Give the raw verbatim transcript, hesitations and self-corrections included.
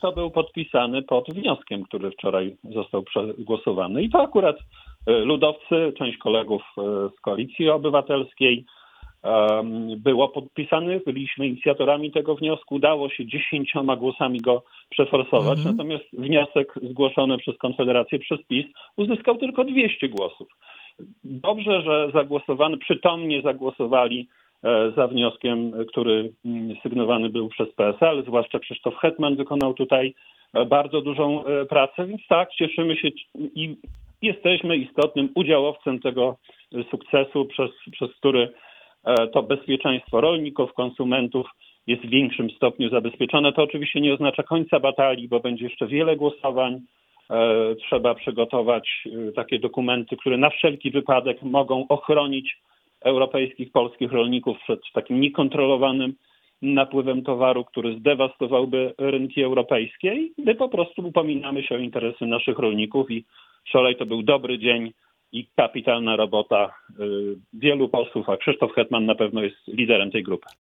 kto był podpisany pod wnioskiem, który wczoraj został przegłosowany. I to akurat ludowcy, część kolegów z Koalicji Obywatelskiej było podpisanych, byliśmy inicjatorami tego wniosku, udało się dziesięcioma głosami go przeforsować, mhm. natomiast wniosek zgłoszony przez Konfederację, przez PiS uzyskał tylko dwieście głosów. Dobrze, że zagłosowano, przytomnie zagłosowali za wnioskiem, który sygnowany był przez P S L, zwłaszcza Krzysztof Hetman wykonał tutaj bardzo dużą pracę, więc tak, cieszymy się i jesteśmy istotnym udziałowcem tego sukcesu, przez, przez który to bezpieczeństwo rolników, konsumentów jest w większym stopniu zabezpieczone. To oczywiście nie oznacza końca batalii, bo będzie jeszcze wiele głosowań. Trzeba przygotować takie dokumenty, które na wszelki wypadek mogą ochronić europejskich, polskich rolników przed takim niekontrolowanym napływem towaru, który zdewastowałby rynki europejskie. I my po prostu upominamy się o interesy naszych rolników i wczoraj to był dobry dzień i kapitalna robota wielu posłów, a Krzysztof Hetman na pewno jest liderem tej grupy.